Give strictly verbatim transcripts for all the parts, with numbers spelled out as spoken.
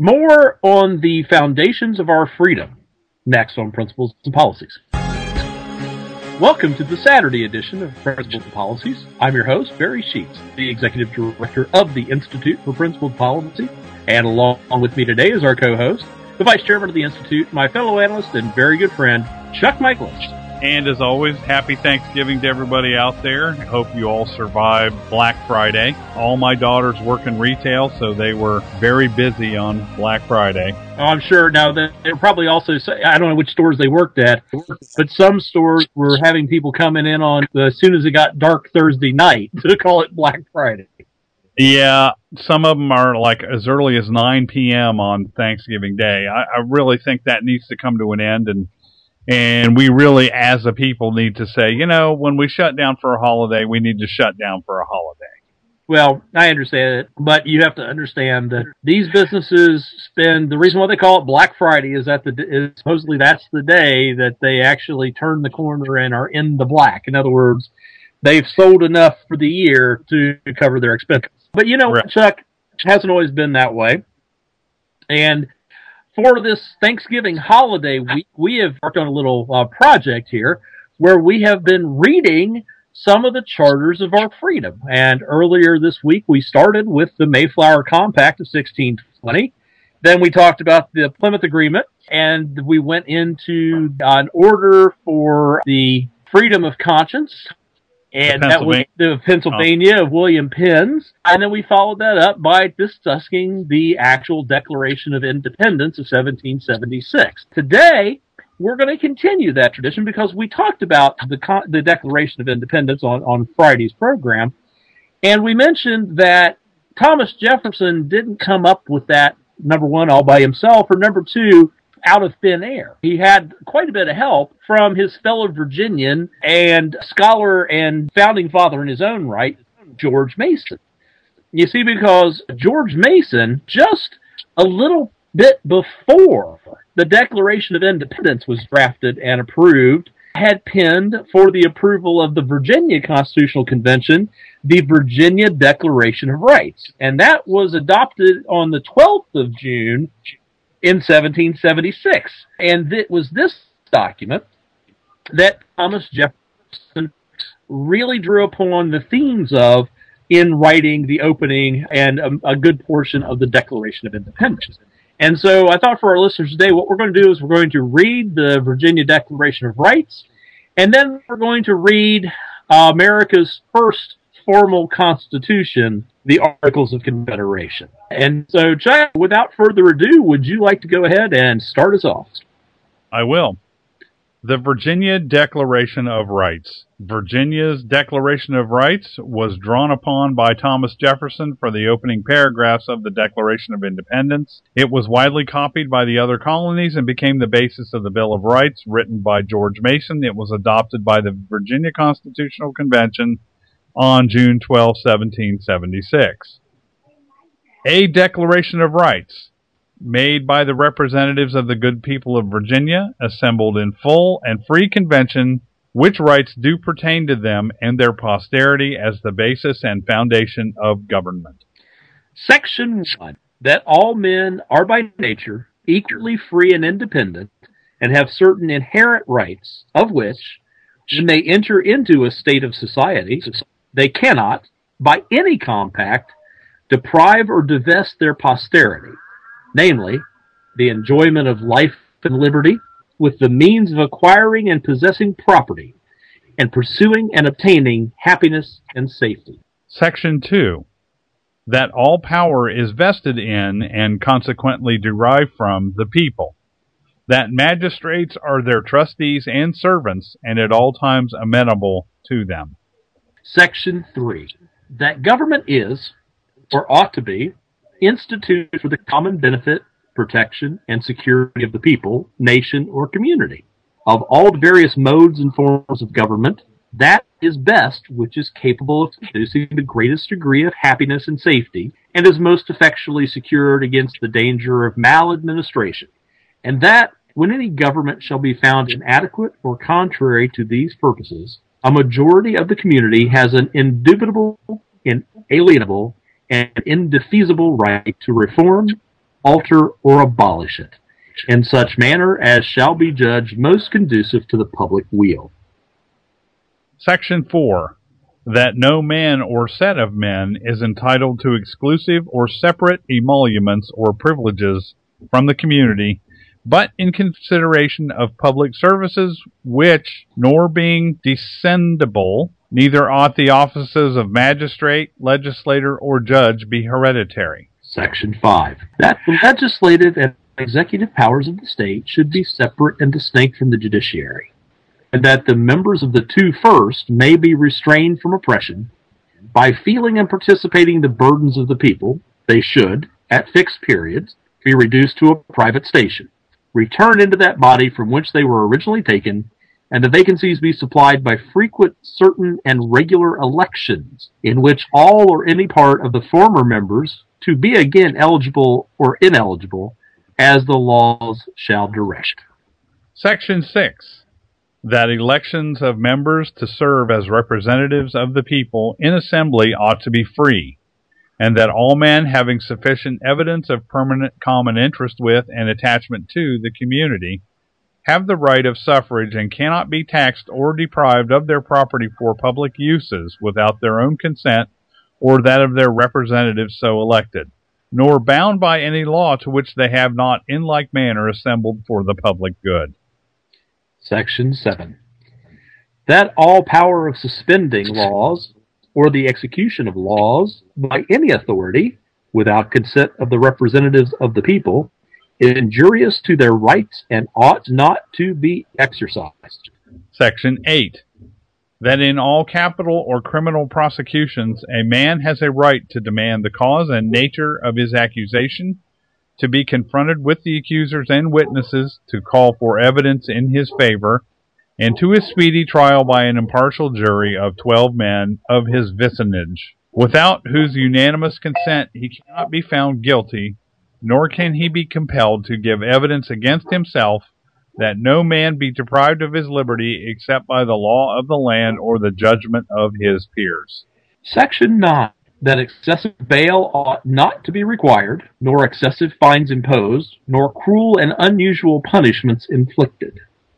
More on the foundations of our freedom, next on Principles and Policies. Welcome to the Saturday edition of Principles and Policies. I'm your host, Barry Sheets, the Executive Director of the Institute for Principled Policy, and along with me today is our co-host, the Vice Chairman of the Institute, my fellow analyst and very good friend, Chuck Michaelis. And as always, happy Thanksgiving to everybody out there. I hope you all survived Black Friday. All my daughters work in retail, so they were very busy on Black Friday. Oh, I'm sure. Now, they were probably also, I don't know which stores they worked at, but some stores were having people coming in on as soon as it got dark Thursday night to call it Black Friday. Yeah, some of them are like as early as nine p.m. on Thanksgiving Day. I, I really think that needs to come to an end, and And we really, as a people, need to say, you know, when we shut down for a holiday, we need to shut down for a holiday. Well, I understand it, but you have to understand that these businesses spend, the reason why they call it Black Friday is that the, is supposedly that's the day that they actually turn the corner and are in the black. In other words, they've sold enough for the year to cover their expenses. But you know, right. Chuck, it hasn't always been that way. And for this Thanksgiving holiday week, we have worked on a little uh, project here where we have been reading some of the charters of our freedom. And earlier this week, we started with the Mayflower Compact of sixteen twenty. Then we talked about the Plymouth Agreement, and we went into an order for the freedom of conscience. And that was the Pennsylvania of William Penn's. And then we followed that up by discussing the actual Declaration of Independence of seventeen seventy-six. Today, we're going to continue that tradition because we talked about the the Declaration of Independence on, on Friday's program. And we mentioned that Thomas Jefferson didn't come up with that, number one, all by himself, or number two, out of thin air. He had quite a bit of help from his fellow Virginian and scholar and founding father in his own right, George Mason. You see, because George Mason, just a little bit before the Declaration of Independence was drafted and approved, had penned for the approval of the Virginia Constitutional Convention, the Virginia Declaration of Rights. And that was adopted on the twelfth of June in seventeen seventy-six. And it was this document that Thomas Jefferson really drew upon the themes of in writing the opening and a, a good portion of the Declaration of Independence. And so I thought for our listeners today, what we're going to do is we're going to read the Virginia Declaration of Rights, and then we're going to read uh, America's first formal constitution, the Articles of Confederation. And so, Chuck, without further ado, would you like to go ahead and start us off? I will. The Virginia Declaration of Rights. Virginia's Declaration of Rights was drawn upon by Thomas Jefferson for the opening paragraphs of the Declaration of Independence. It was widely copied by the other colonies and became the basis of the Bill of Rights written by George Mason. It was adopted by the Virginia Constitutional Convention on June twelfth, seventeen seventy-six. A Declaration of Rights, made by the representatives of the good people of Virginia, assembled in full and free convention, which rights do pertain to them and their posterity as the basis and foundation of government. Section one, that all men are by nature equally free and independent, and have certain inherent rights, of which, when they enter into a state of society, they cannot, by any compact, deprive or divest their posterity, namely, the enjoyment of life and liberty, with the means of acquiring and possessing property, and pursuing and obtaining happiness and safety. Section two, that all power is vested in, and consequently derived from, the people, that magistrates are their trustees and servants, and at all times amenable to them. Section three, that government is, or ought to be, instituted for the common benefit, protection, and security of the people, nation, or community. Of all the various modes and forms of government, that is best which is capable of producing the greatest degree of happiness and safety, and is most effectually secured against the danger of maladministration. And that, when any government shall be found inadequate or contrary to these purposes, a majority of the community has an indubitable, inalienable, and indefeasible right to reform, alter, or abolish it, in such manner as shall be judged most conducive to the public weal. Section four. That no man or set of men is entitled to exclusive or separate emoluments or privileges from the community, but in consideration of public services, which, nor being descendable, neither ought the offices of magistrate, legislator, or judge be hereditary. Section five. That the legislative and executive powers of the state should be separate and distinct from the judiciary, and that the members of the two first may be restrained from oppression. By feeling and participating the burdens of the people, they should, at fixed periods, be reduced to a private station, return into that body from which they were originally taken, and the vacancies be supplied by frequent, certain, and regular elections, in which all or any part of the former members to be again eligible or ineligible, as the laws shall direct. Section six. That elections of members to serve as representatives of the people in assembly ought to be free, and that all men having sufficient evidence of permanent common interest with and attachment to the community have the right of suffrage and cannot be taxed or deprived of their property for public uses without their own consent or that of their representatives so elected, nor bound by any law to which they have not in like manner assembled for the public good. Section seven. That all power of suspending laws or the execution of laws by any authority, without consent of the representatives of the people, is injurious to their rights and ought not to be exercised. Section eight. That in all capital or criminal prosecutions a man has a right to demand the cause and nature of his accusation, to be confronted with the accusers and witnesses, to call for evidence in his favor, and to his speedy trial by an impartial jury of twelve men of his vicinage, without whose unanimous consent he cannot be found guilty, nor can he be compelled to give evidence against himself, that no man be deprived of his liberty except by the law of the land or the judgment of his peers. Section nine. That excessive bail ought not to be required, nor excessive fines imposed, nor cruel and unusual punishments inflicted.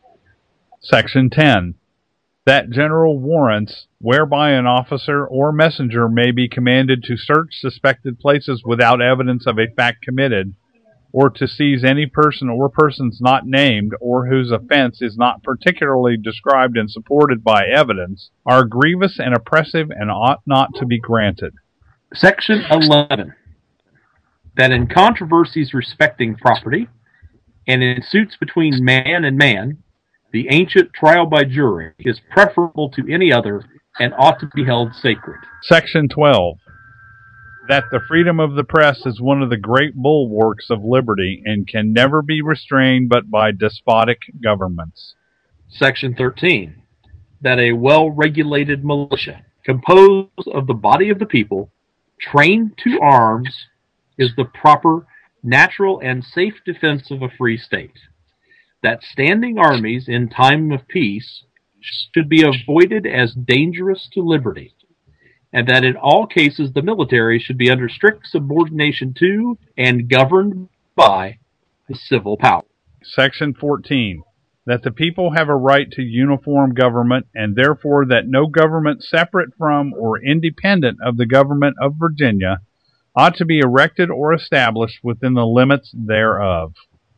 Section ten. That general warrants, whereby an officer or messenger may be commanded to search suspected places without evidence of a fact committed, or to seize any person or persons not named, or whose offense is not particularly described and supported by evidence, are grievous and oppressive and ought not to be granted. Section eleven. That in controversies respecting property, and in suits between man and man, the ancient trial by jury is preferable to any other, and ought to be held sacred. Section twelve. That the freedom of the press is one of the great bulwarks of liberty, and can never be restrained but by despotic governments. Section thirteen. That a well-regulated militia, composed of the body of the people, trained to arms, is the proper, natural, and safe defense of a free state. That standing armies in time of peace should be avoided as dangerous to liberty, and that in all cases the military should be under strict subordination to and governed by the civil power. Section fourteen. That the people have a right to uniform government, and therefore that no government separate from or independent of the government of Virginia ought to be erected or established within the limits thereof.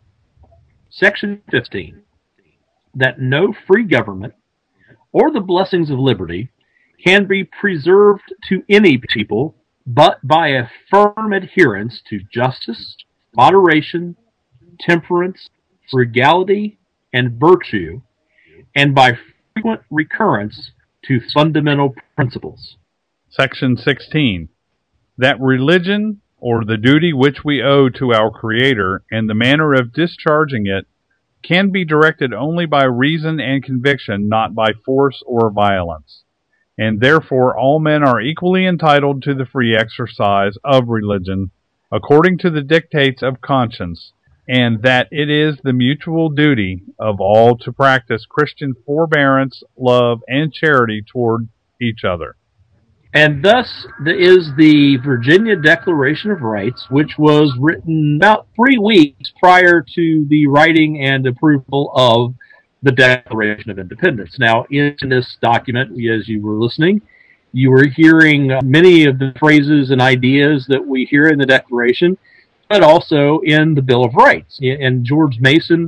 Section fifteen. That no free government or the blessings of liberty can be preserved to any people but by a firm adherence to justice, moderation, temperance, frugality, and virtue, and by frequent recurrence to fundamental principles. Section sixteen. That religion, or the duty which we owe to our Creator, and the manner of discharging it, can be directed only by reason and conviction, not by force or violence. And therefore all men are equally entitled to the free exercise of religion, according to the dictates of conscience, and that it is the mutual duty of all to practice Christian forbearance, love, and charity toward each other. And thus is the Virginia Declaration of Rights, which was written about three weeks prior to the writing and approval of the Declaration of Independence. Now, in this document, as you were listening, you were hearing many of the phrases and ideas that we hear in the Declaration, but also in the Bill of Rights. And George Mason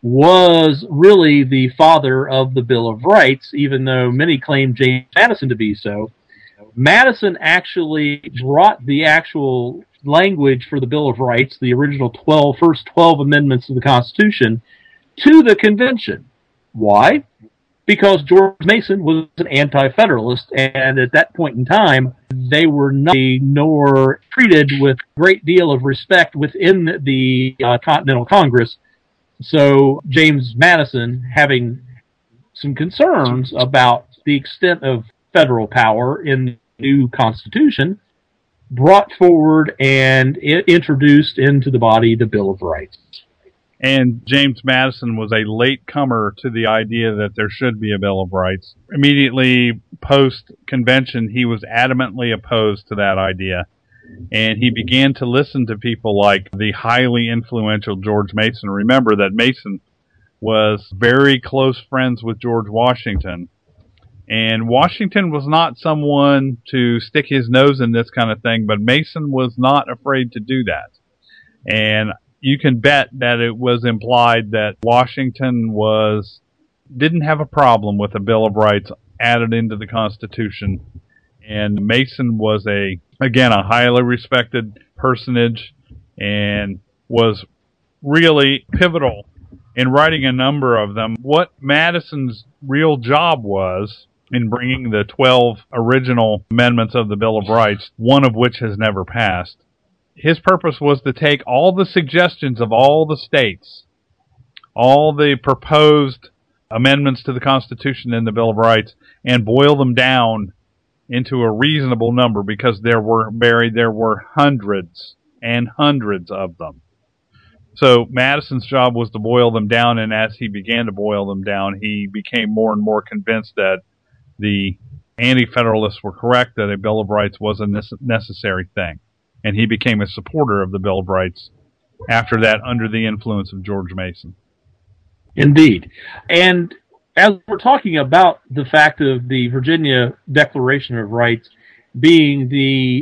was really the father of the Bill of Rights, even though many claim James Madison to be so. Madison actually brought the actual language for the Bill of Rights, the original twelve, first twelve amendments of the Constitution, to the convention. Why? Because George Mason was an anti-federalist, and at that point in time, they were not nor treated with a great deal of respect within the uh, Continental Congress. So James Madison, having some concerns about the extent of federal power in the new Constitution, brought forward and I- introduced into the body the Bill of Rights. And James Madison was a late comer to the idea that there should be a Bill of Rights. Immediately post-convention, he was adamantly opposed to that idea. And he began to listen to people like the highly influential George Mason. Remember that Mason was very close friends with George Washington. And Washington was not someone to stick his nose in this kind of thing, but Mason was not afraid to do that. And you can bet that it was implied that Washington was didn't have a problem with a Bill of Rights added into the Constitution. And Mason was a, again, a highly respected personage and was really pivotal in writing a number of them. What Madison's real job was in bringing the twelve original amendments of the Bill of Rights, one of which has never passed. His purpose was to take all the suggestions of all the states, all the proposed amendments to the Constitution and the Bill of Rights, and boil them down into a reasonable number, because there were buried, there were hundreds and hundreds of them. So Madison's job was to boil them down, and as he began to boil them down, he became more and more convinced that the Anti-Federalists were correct, that a Bill of Rights was a necessary thing. And he became a supporter of the Bill of Rights after that, under the influence of George Mason. Indeed. And as we're talking about the fact of the Virginia Declaration of Rights being the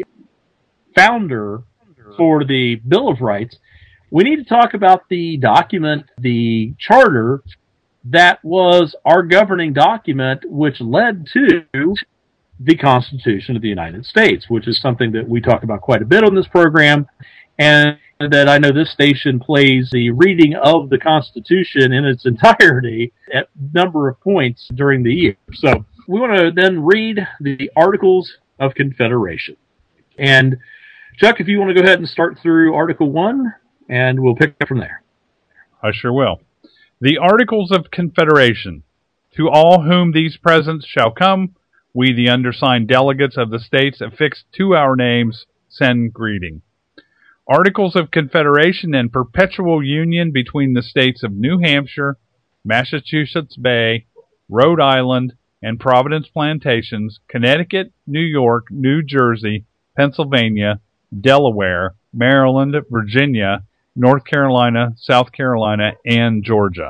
founder for the Bill of Rights, we need to talk about the document, the charter, that was our governing document, which led to the Constitution of the United States, which is something that we talk about quite a bit on this program, and that I know this station plays the reading of the Constitution in its entirety at a number of points during the year. So we want to then read the Articles of Confederation. And Chuck, if you want to go ahead and start through Article one, and we'll pick up from there. I sure will. The Articles of Confederation. To all whom these presents shall come, we, the undersigned delegates of the states affixed to our names, send greeting. Articles of Confederation and perpetual union between the states of New Hampshire, Massachusetts Bay, Rhode Island, and Providence Plantations, Connecticut, New York, New Jersey, Pennsylvania, Delaware, Maryland, Virginia, North Carolina, South Carolina, and Georgia.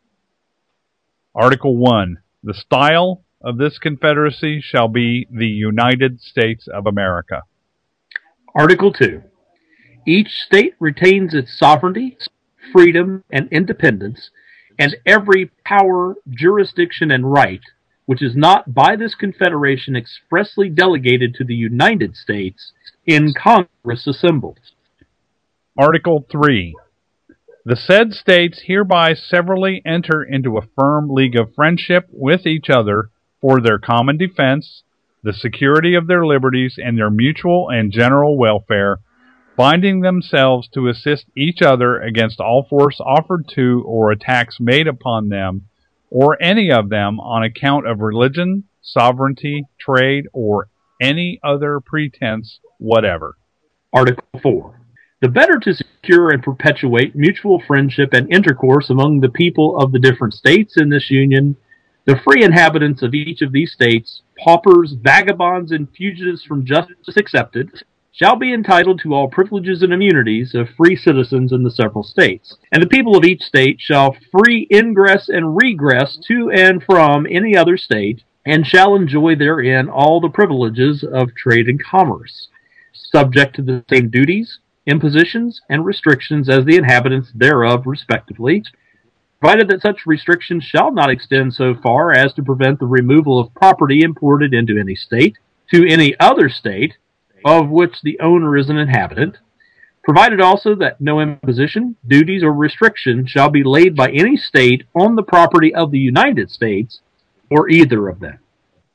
Article one. The style of this confederacy shall be the United States of America. Article two. Each state retains its sovereignty, freedom, and independence, and every power, jurisdiction, and right, which is not by this confederation expressly delegated to the United States in Congress assembled. Article three. The said states hereby severally enter into a firm league of friendship with each other for their common defense, the security of their liberties, and their mutual and general welfare, binding themselves to assist each other against all force offered to or attacks made upon them, or any of them on account of religion, sovereignty, trade, or any other pretense whatever. Article four. The better to secure and perpetuate mutual friendship and intercourse among the people of the different states in this union, The free inhabitants of each of these states, paupers, vagabonds, and fugitives from justice excepted, shall be entitled to all privileges and immunities of free citizens in the several states, and the people of each state shall free ingress and regress to and from any other state, and shall enjoy therein all the privileges of trade and commerce, subject to the same duties, impositions, and restrictions as the inhabitants thereof respectively, provided that such restrictions shall not extend so far as to prevent the removal of property imported into any state to any other state of which the owner is an inhabitant, provided also that no imposition, duties, or restriction shall be laid by any state on the property of the United States, or either of them.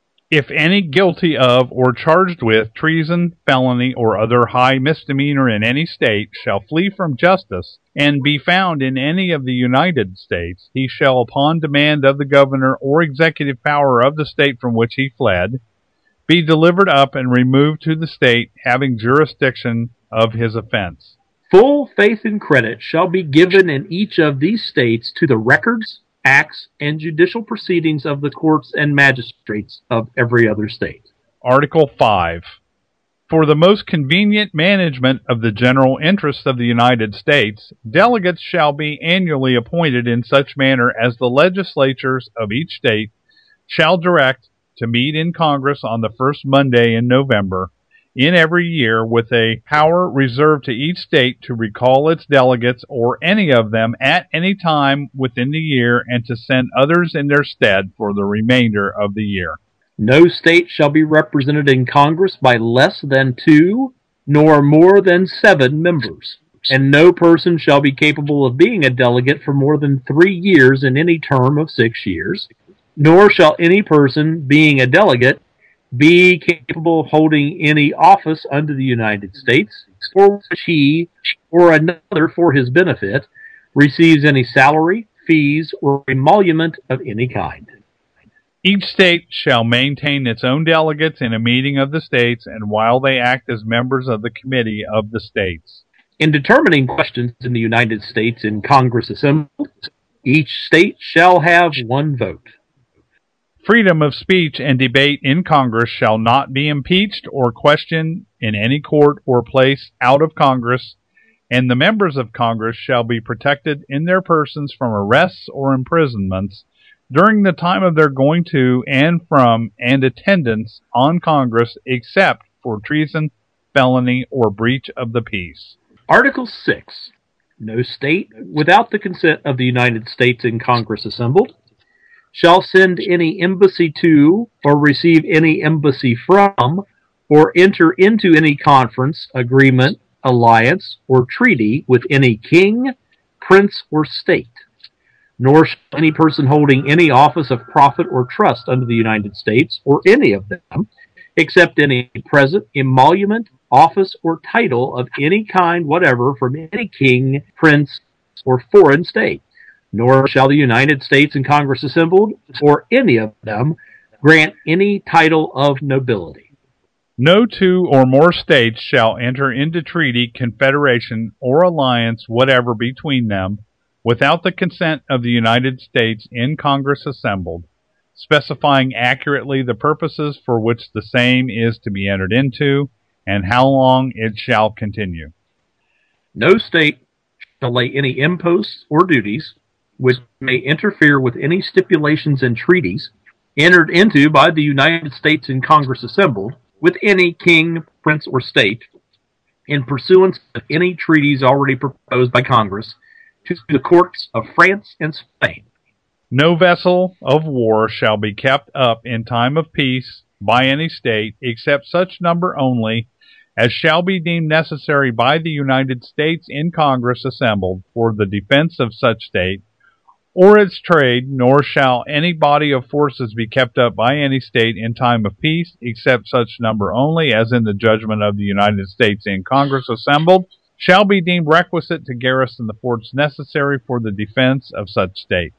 If any guilty of or charged with treason, felony, or other high misdemeanor in any state shall flee from justice, and be found in any of the United States, he shall, upon demand of the governor or executive power of the state from which he fled, be delivered up and removed to the state having jurisdiction of his offense. Full faith and credit shall be given in each of these states to the records, acts, and judicial proceedings of the courts and magistrates of every other state. Article five. For the most convenient management of the general interests of the United States, delegates shall be annually appointed in such manner as the legislatures of each state shall direct to meet in Congress on the first Monday in November in every year, with a power reserved to each state to recall its delegates or any of them at any time within the year, and to send others in their stead for the remainder of the year. No state shall be represented in Congress by less than two, nor more than seven members, and no person shall be capable of being a delegate for more than three years in any term of six years, nor shall any person, being a delegate, be capable of holding any office under the United States, for which he, or another for his benefit, receives any salary, fees, or emolument of any kind. Each state shall maintain its own delegates in a meeting of the states, and while they act as members of the committee of the states. In determining questions in the United States in Congress assembled, each state shall have one vote. Freedom of speech and debate in Congress shall not be impeached or questioned in any court or place out of Congress, and the members of Congress shall be protected in their persons from arrests or imprisonments during the time of their going to and from and attendance on Congress, except for treason, felony, or breach of the peace. Article six. No state, without the consent of the United States in Congress assembled, shall send any embassy to, or receive any embassy from, or enter into any conference, agreement, alliance, or treaty with any king, prince, or state. Nor shall any person holding any office of profit or trust under the United States, or any of them, accept any present, emolument, office, or title of any kind whatever from any king, prince, or foreign state. Nor shall the United States in Congress assembled, or any of them, grant any title of nobility. No two or more states shall enter into treaty, confederation, or alliance whatever between them, without the consent of the United States in Congress assembled, specifying accurately the purposes for which the same is to be entered into, and how long it shall continue. No state shall lay any imposts or duties which may interfere with any stipulations and treaties entered into by the United States in Congress assembled with any king, prince, or state, in pursuance of any treaties already proposed by Congress, to the courts of France and Spain. No vessel of war shall be kept up in time of peace by any state, except such number only as shall be deemed necessary by the United States in Congress assembled for the defense of such state, or its trade, nor shall any body of forces be kept up by any state in time of peace, except such number only as in the judgment of the United States in Congress assembled shall be deemed requisite to garrison the forts necessary for the defense of such state.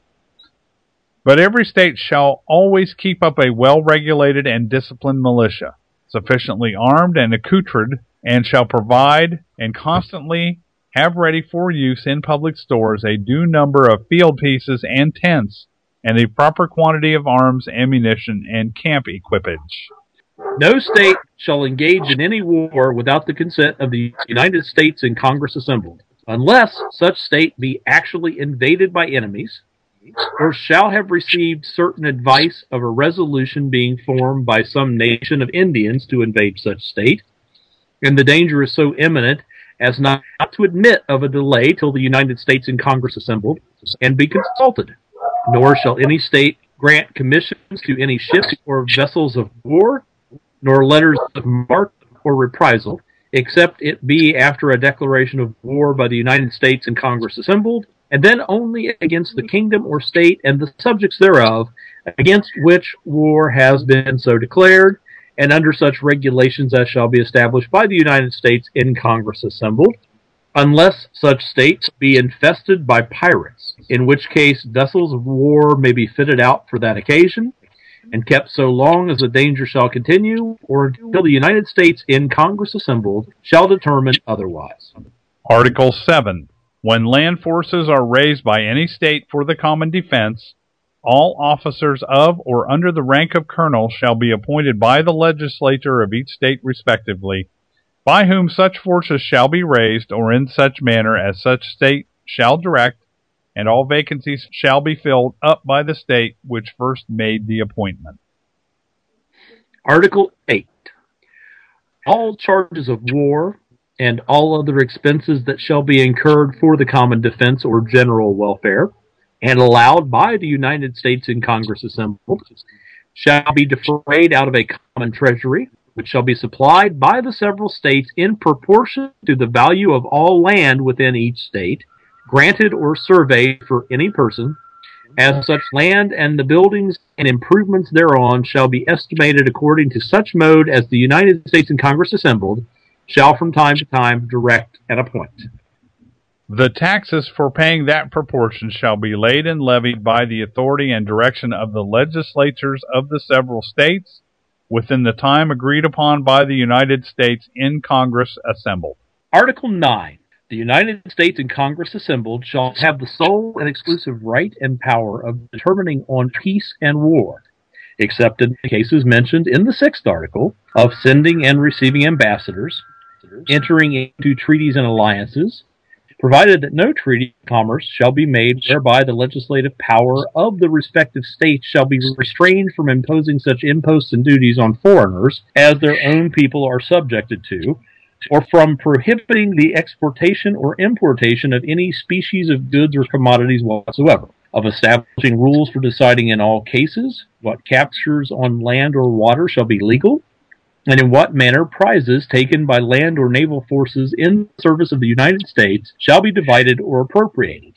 But every state shall always keep up a well-regulated and disciplined militia, sufficiently armed and accoutred, and shall provide and constantly have ready for use in public stores a due number of field pieces and tents and a proper quantity of arms, ammunition, and camp equipage. No state shall engage in any war without the consent of the United States in Congress assembled, unless such state be actually invaded by enemies, or shall have received certain advice of a resolution being formed by some nation of Indians to invade such state, and the danger is so imminent as not to admit of a delay till the United States in Congress assembled and be consulted. Nor shall any state grant commissions to any ships or vessels of war, nor letters of marque or reprisal, except it be after a declaration of war by the United States in Congress assembled, and then only against the kingdom or state and the subjects thereof, against which war has been so declared, and under such regulations as shall be established by the United States in Congress assembled, unless such state be infested by pirates, in which case vessels of war may be fitted out for that occasion, and kept so long as the danger shall continue, or until the United States in Congress assembled shall determine otherwise. Article seven. When land forces are raised by any state for the common defense, all officers of or under the rank of colonel shall be appointed by the legislature of each state respectively, by whom such forces shall be raised, or in such manner as such state shall direct, and all vacancies shall be filled up by the state which first made the appointment. Article eight. All charges of war and all other expenses that shall be incurred for the common defense or general welfare, and allowed by the United States in Congress assembled, shall be defrayed out of a common treasury, which shall be supplied by the several states in proportion to the value of all land within each state, granted or surveyed for any person, as such land and the buildings and improvements thereon shall be estimated according to such mode as the United States in Congress assembled shall from time to time direct and appoint. The taxes for paying that proportion shall be laid and levied by the authority and direction of the legislatures of the several states within the time agreed upon by the United States in Congress assembled. Article nine. The United States in Congress assembled shall have the sole and exclusive right and power of determining on peace and war, except in the cases mentioned in the sixth article, of sending and receiving ambassadors, entering into treaties and alliances, provided that no treaty of commerce shall be made whereby the legislative power of the respective states shall be restrained from imposing such imposts and duties on foreigners as their own people are subjected to, or from prohibiting the exportation or importation of any species of goods or commodities whatsoever, of establishing rules for deciding in all cases what captures on land or water shall be legal, and in what manner prizes taken by land or naval forces in service of the United States shall be divided or appropriated,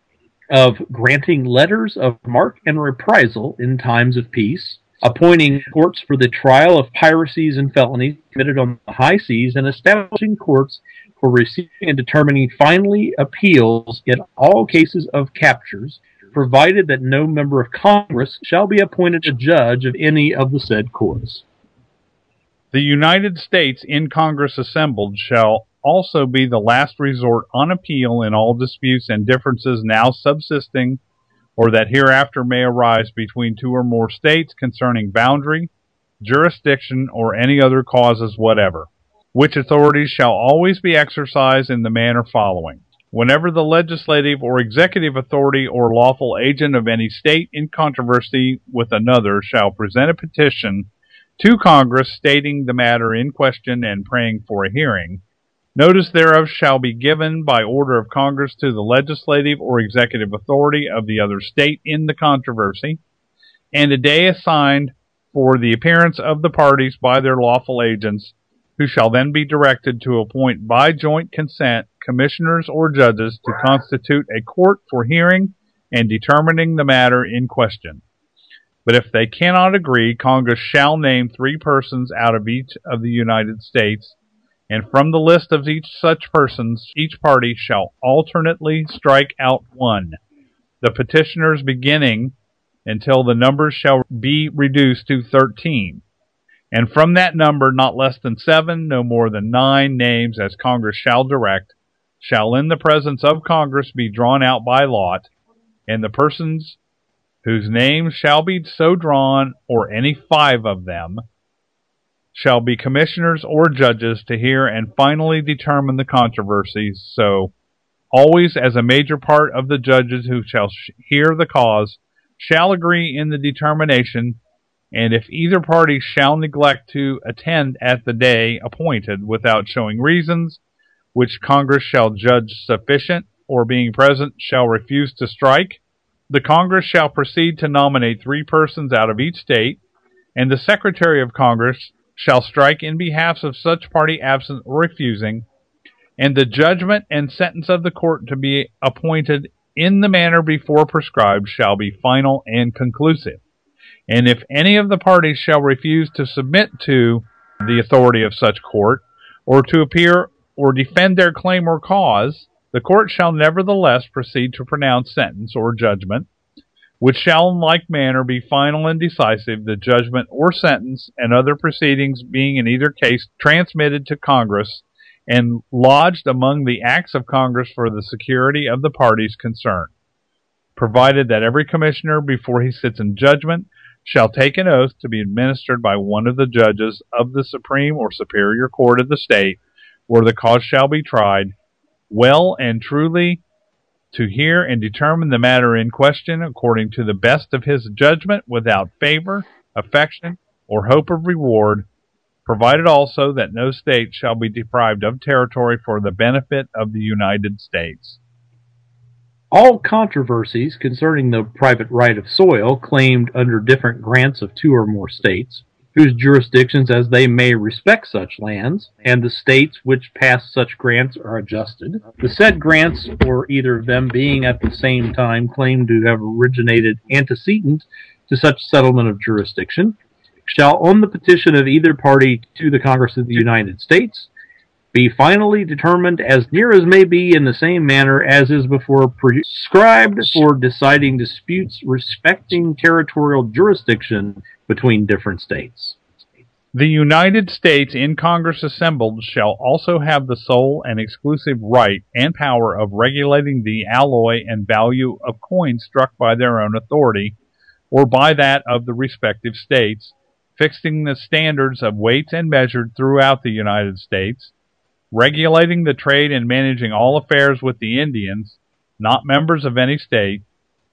of granting letters of marque and reprisal in times of peace, appointing courts for the trial of piracies and felonies committed on the high seas, and establishing courts for receiving and determining finally appeals in all cases of captures, provided that no member of Congress shall be appointed a judge of any of the said courts. The United States in Congress assembled shall also be the last resort on appeal in all disputes and differences now subsisting, or that hereafter may arise between two or more states concerning boundary, jurisdiction, or any other causes whatever, which authorities shall always be exercised in the manner following. Whenever the legislative or executive authority or lawful agent of any state in controversy with another shall present a petition to Congress stating the matter in question and praying for a hearing, notice thereof shall be given by order of Congress to the legislative or executive authority of the other state in the controversy, and a day assigned for the appearance of the parties by their lawful agents, who shall then be directed to appoint by joint consent commissioners or judges to constitute a court for hearing and determining the matter in question. But if they cannot agree, Congress shall name three persons out of each of the United States, and from the list of each such persons, each party shall alternately strike out one, the petitioners beginning until the numbers shall be reduced to thirteen, and from that number not less than seven, no more than nine names as Congress shall direct, shall in the presence of Congress be drawn out by lot, and the persons whose names shall be so drawn, or any five of them, shall be commissioners or judges to hear and finally determine the controversies. So, always as a major part of the judges who shall sh- hear the cause shall agree in the determination, and if either party shall neglect to attend at the day appointed without showing reasons, which Congress shall judge sufficient, or being present shall refuse to strike, the Congress shall proceed to nominate three persons out of each state, and the Secretary of Congress shall strike in behalf of such party absent or refusing, and the judgment and sentence of the court to be appointed in the manner before prescribed shall be final and conclusive. And if any of the parties shall refuse to submit to the authority of such court, or to appear or defend their claim or cause, the court shall nevertheless proceed to pronounce sentence or judgment, which shall in like manner be final and decisive, the judgment or sentence and other proceedings being in either case transmitted to Congress and lodged among the acts of Congress for the security of the parties concerned, provided that every commissioner, before he sits in judgment, shall take an oath to be administered by one of the judges of the Supreme or Superior Court of the state, where the cause shall be tried, well and truly to hear and determine the matter in question according to the best of his judgment, without favor, affection, or hope of reward, provided also that no state shall be deprived of territory for the benefit of the United States. All controversies concerning the private right of soil claimed under different grants of two or more states, whose jurisdictions as they may respect such lands, and the states which pass such grants are adjusted. The said grants, or either of them being at the same time claimed to have originated antecedent to such settlement of jurisdiction, shall on the petition of either party to the Congress of the United States be finally determined as near as may be in the same manner as is before prescribed for deciding disputes respecting territorial jurisdiction between different states. The United States in Congress assembled shall also have the sole and exclusive right and power of regulating the alloy and value of coins struck by their own authority, or by that of the respective states, fixing the standards of weights and measured throughout the United States, regulating the trade and managing all affairs with the Indians, not members of any state,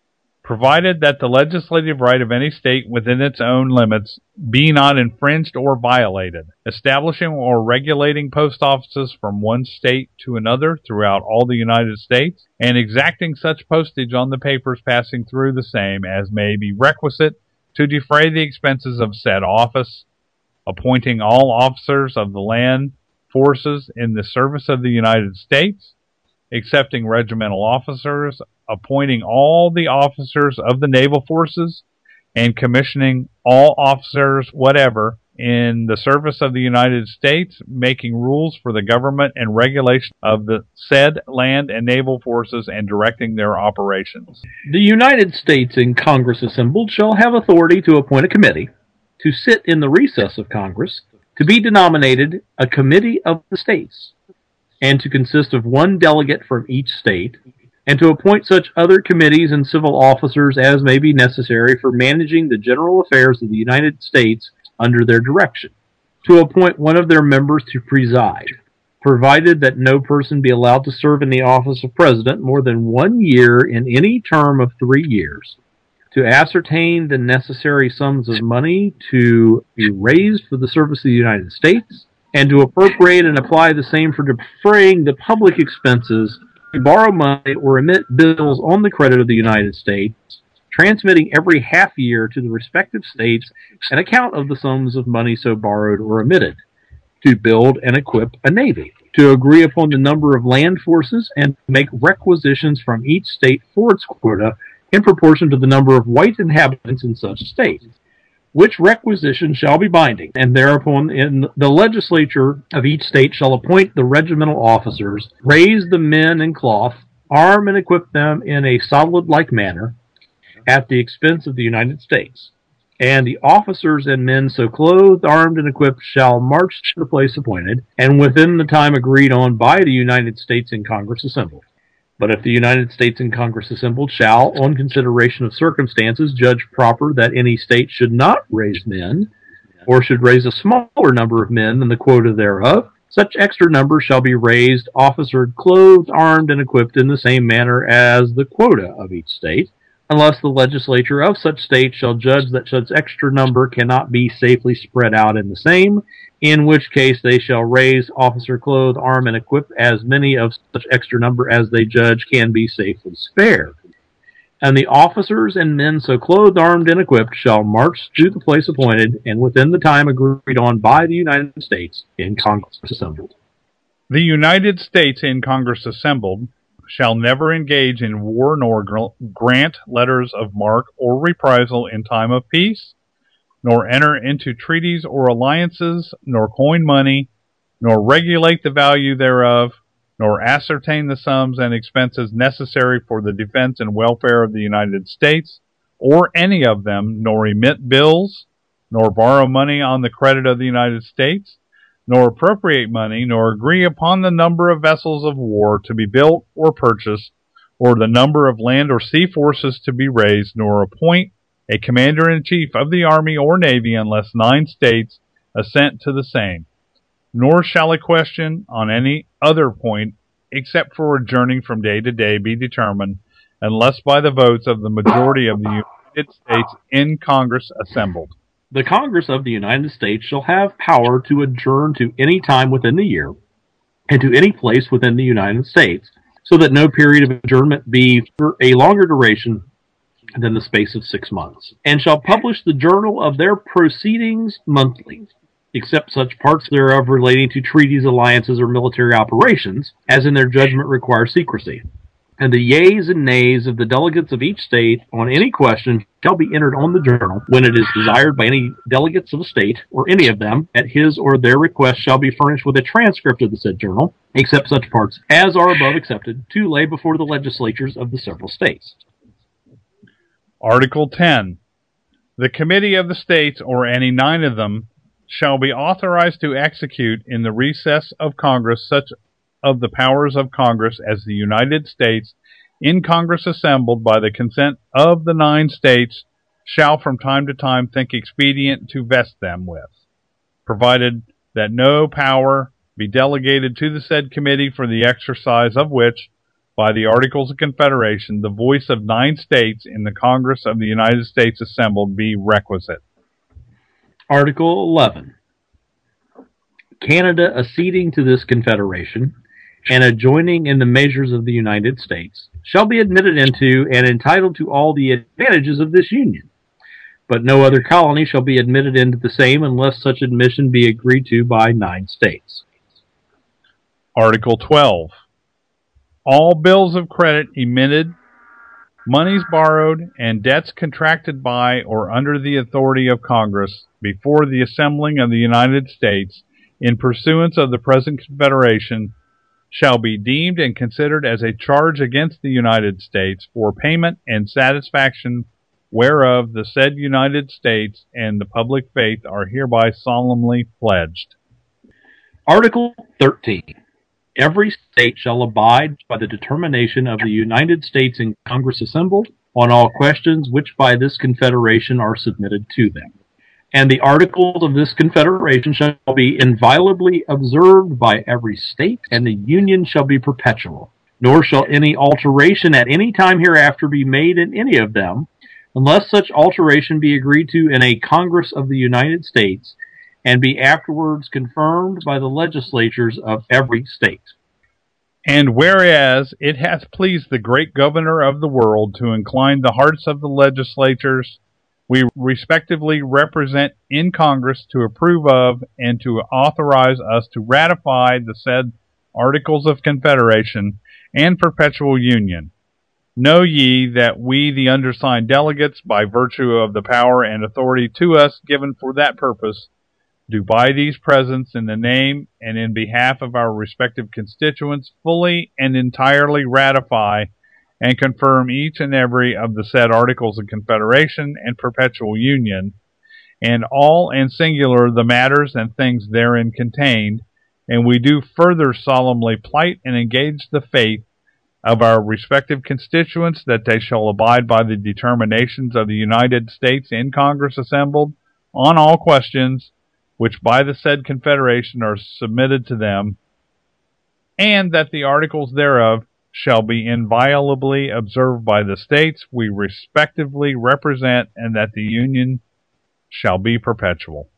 provided that the legislative right of any state within its own limits be not infringed or violated, establishing or regulating post offices from one state to another throughout all the United States, and exacting such postage on the papers passing through the same as may be requisite to defray the expenses of said office, appointing all officers of the land forces in the service of the United States, excepting regimental officers, appointing all the officers of the naval forces, and commissioning all officers whatever in the service of the United States, making rules for the government and regulation of the said land and naval forces, and directing their operations. The United States in Congress assembled shall have authority to appoint a committee to sit in the recess of Congress, to be denominated a committee of the states, and to consist of one delegate from each state, and to appoint such other committees and civil officers as may be necessary for managing the general affairs of the United States under their direction, to appoint one of their members to preside, provided that no person be allowed to serve in the office of president more than one year in any term of three years, to ascertain the necessary sums of money to be raised for the service of the United States, and to appropriate and apply the same for defraying the public expenses, to borrow money or emit bills on the credit of the United States, transmitting every half year to the respective states an account of the sums of money so borrowed or emitted, to build and equip a navy, to agree upon the number of land forces, and make requisitions from each state for its quota in proportion to the number of white inhabitants in such state, which requisition shall be binding, and thereupon in the legislature of each state shall appoint the regimental officers, raise the men in cloth, arm and equip them in a solid-like manner, at the expense of the United States. And the officers and men so clothed, armed, and equipped shall march to the place appointed, and within the time agreed on by the United States in Congress assembled. But if the United States in Congress assembled shall, on consideration of circumstances, judge proper that any state should not raise men, or should raise a smaller number of men than the quota thereof, such extra number shall be raised, officered, clothed, armed, and equipped in the same manner as the quota of each state, unless the legislature of such state shall judge that such extra number cannot be safely spread out in the same, in which case they shall raise, officer, clothe, arm, and equip as many of such extra number as they judge can be safely spared. And the officers and men so clothed, armed, and equipped shall march to the place appointed, and within the time agreed on by the United States in Congress assembled. The United States in Congress assembled shall never engage in war nor gr- grant letters of marque or reprisal in time of peace, nor enter into treaties or alliances, nor coin money, nor regulate the value thereof, nor ascertain the sums and expenses necessary for the defense and welfare of the United States, or any of them, nor emit bills, nor borrow money on the credit of the United States, nor appropriate money, nor agree upon the number of vessels of war to be built or purchased, or the number of land or sea forces to be raised, nor appoint a commander-in-chief of the army or navy unless nine states assent to the same. Nor shall a question on any other point, except for adjourning from day to day, be determined, unless by the votes of the majority of the United States in Congress assembled. The Congress of the United States shall have power to adjourn to any time within the year, and to any place within the United States, so that no period of adjournment be for a longer duration than the space of six months, and shall publish the journal of their proceedings monthly, except such parts thereof relating to treaties, alliances, or military operations, as in their judgment require secrecy. And the yeas and nays of the delegates of each state on any question shall be entered on the journal, when it is desired by any delegates of a state, or any of them, at his or their request shall be furnished with a transcript of the said journal, except such parts as are above accepted, to lay before the legislatures of the several states. Article ten. The committee of the states, or any nine of them, shall be authorized to execute in the recess of Congress such of the powers of Congress as the United States in Congress assembled by the consent of the nine states shall from time to time think expedient to vest them with, provided that no power be delegated to the said committee for the exercise of which, by the Articles of Confederation, the voice of nine states in the Congress of the United States assembled be requisite. Article eleven. Canada acceding to this confederation and adjoining in the measures of the United States shall be admitted into and entitled to all the advantages of this union, but no other colony shall be admitted into the same unless such admission be agreed to by nine states. Article twelve. All bills of credit emitted, monies borrowed, and debts contracted by or under the authority of Congress before the assembling of the United States in pursuance of the present confederation shall be deemed and considered as a charge against the United States for payment and satisfaction whereof the said United States and the public faith are hereby solemnly pledged. Article thirteen. Every state shall abide by the determination of the United States in Congress assembled on all questions which by this confederation are submitted to them. And the articles of this confederation shall be inviolably observed by every state, and the union shall be perpetual. Nor shall any alteration at any time hereafter be made in any of them, unless such alteration be agreed to in a Congress of the United States, and be afterwards confirmed by the legislatures of every state. And whereas it hath pleased the great governor of the world to incline the hearts of the legislatures, we respectively represent in Congress to approve of and to authorize us to ratify the said Articles of Confederation and Perpetual Union. Know ye that we, the undersigned delegates, by virtue of the power and authority to us given for that purpose, do by these presents in the name and in behalf of our respective constituents fully and entirely ratify and confirm each and every of the said Articles of Confederation and Perpetual Union, and all and singular the matters and things therein contained, and we do further solemnly plight and engage the faith of our respective constituents, that they shall abide by the determinations of the United States in Congress assembled on all questions which by the said Confederation are submitted to them, and that the articles thereof shall be inviolably observed by the states we respectively represent, and that the Union shall be perpetual.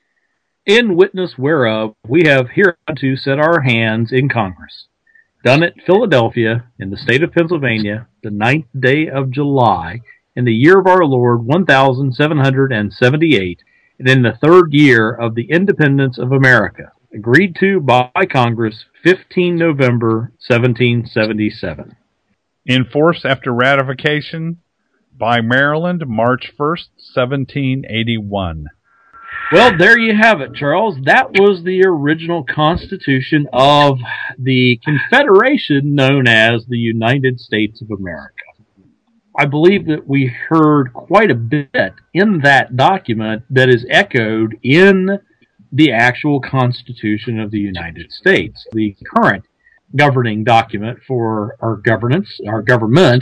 In witness whereof we have hereunto set our hands in Congress, done at Philadelphia, in the state of Pennsylvania, the ninth day of July, in the year of our Lord one thousand seven hundred seventy-eight, and in the third year of the independence of America, agreed to by Congress the fifteenth of November, seventeen seventy-seven. In force after ratification by Maryland, March first, seventeen eighty-one. Well, there you have it, Charles. That was the original Constitution of the Confederation known as the United States of America. I believe that we heard quite a bit in that document that is echoed in the actual Constitution of the United States, the current governing document for our governance, our government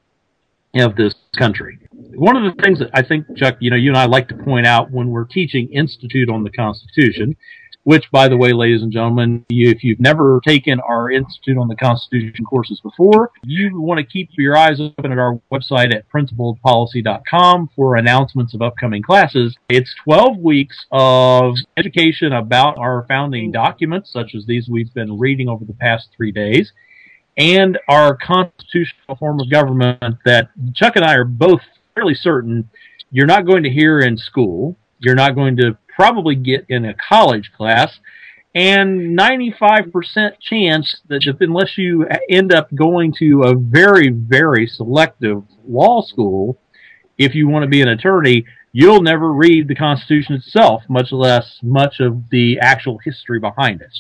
of this country. One of the things that I think, Chuck, you know, you and I like to point out when we're teaching Institute on the Constitution, which, by the way, ladies and gentlemen, you, if you've never taken our Institute on the Constitution courses before, you want to keep your eyes open at our website at principled policy dot com for announcements of upcoming classes. It's twelve weeks of education about our founding documents, such as these we've been reading over the past three days, and our constitutional form of government that Chuck and I are both fairly certain you're not going to hear in school, you're not going to probably get in a college class, and ninety-five percent chance that if, unless you end up going to a very, very selective law school, if you want to be an attorney, you'll never read the Constitution itself, much less much of the actual history behind it.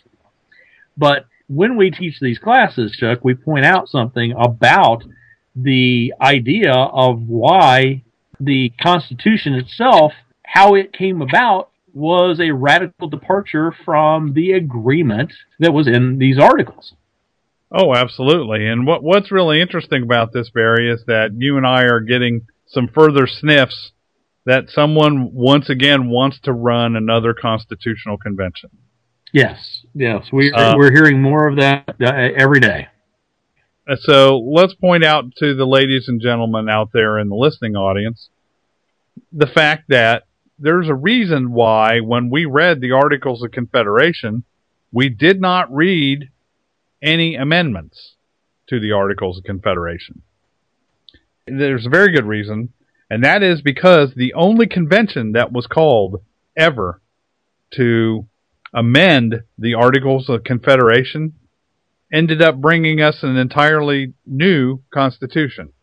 But when we teach these classes, Chuck, we point out something about the idea of why the Constitution itself, how it came about, was a radical departure from the agreement that was in these articles. Oh, absolutely. And what what's really interesting about this, Barry, is that you and I are getting some further sniffs that someone once again wants to run another constitutional convention. Yes, yes. We, uh, we're hearing more of that uh, every day. So let's point out to the ladies and gentlemen out there in the listening audience the fact that there's a reason why when we read the Articles of Confederation, we did not read any amendments to the Articles of Confederation. There's a very good reason, and that is because the only convention that was called ever to amend the Articles of Confederation ended up bringing us an entirely new Constitution.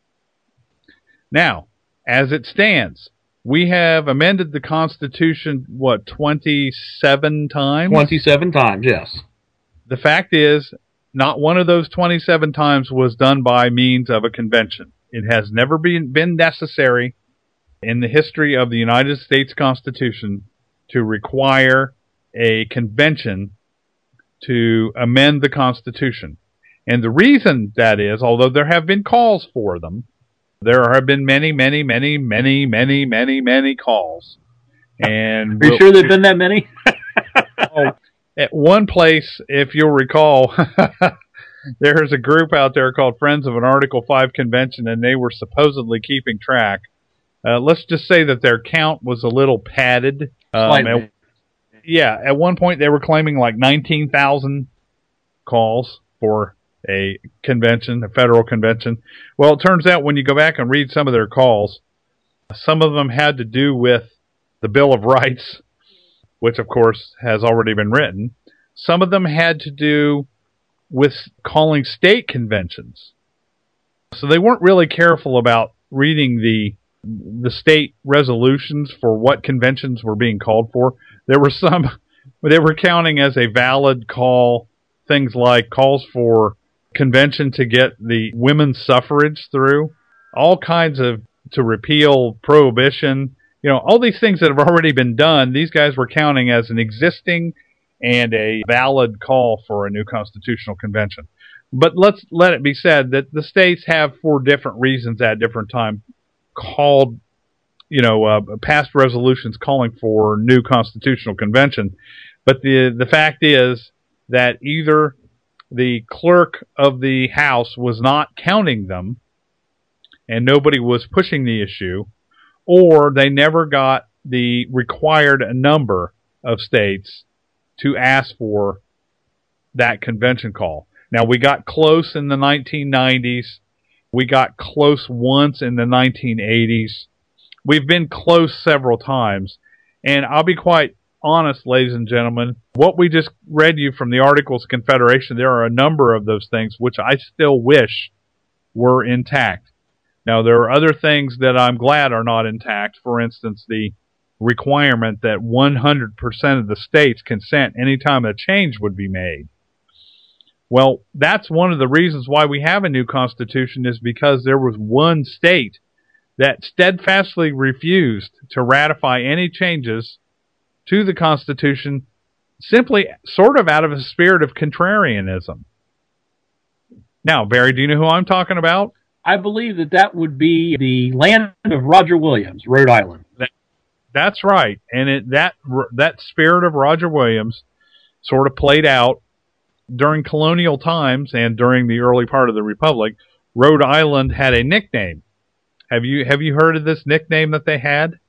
Now, as it stands, we have amended the Constitution, what, twenty-seven times? twenty-seven times, yes. The fact is, not one of those twenty-seven times was done by means of a convention. It has never been, been necessary in the history of the United States Constitution to require a convention to amend the Constitution. And the reason that is, although there have been calls for them, there have been many, many, many, many, many, many, many calls. And Are you we'll, sure there've been that many? oh, at one place, if you'll recall, there's a group out there called Friends of an Article five Convention, and they were supposedly keeping track. Uh, let's just say that their count was a little padded. Um, at, yeah, at one point they were claiming like nineteen thousand calls for a convention, a federal convention. Well, it turns out when you go back and read some of their calls, some of them had to do with the Bill of Rights, which of course has already been written. Some of them had to do with calling state conventions. So they weren't really careful about reading the the state resolutions for what conventions were being called for. There were some they were counting as a valid call things like calls for convention to get the women's suffrage through, all kinds of, to repeal prohibition, you know, all these things that have already been done, these guys were counting as an existing and a valid call for a new constitutional convention. But let's let it be said that the states have, for different reasons at different times, called, you know, uh, passed resolutions calling for new constitutional convention. But the the fact is that either the clerk of the House was not counting them and nobody was pushing the issue, or they never got the required number of states to ask for that convention call. Now, we got close in the nineteen nineties. We got close once in the nineteen eighties. We've been close several times. And I'll be quite honest, ladies and gentlemen, what we just read you from the Articles of Confederation, there are a number of those things which I still wish were intact. Now, there are other things that I'm glad are not intact. For instance, the requirement that one hundred percent of the states consent anytime a change would be made. Well, that's one of the reasons why we have a new constitution, is because there was one state that steadfastly refused to ratify any changes to the Constitution, simply sort of out of a spirit of contrarianism. Now, Barry, do you know who I'm talking about? I believe that that would be the land of Roger Williams, Rhode Island. That, that's right. And it, that that spirit of Roger Williams sort of played out during colonial times and during the early part of the Republic. Rhode Island had a nickname. Have you have you heard of this nickname that they had?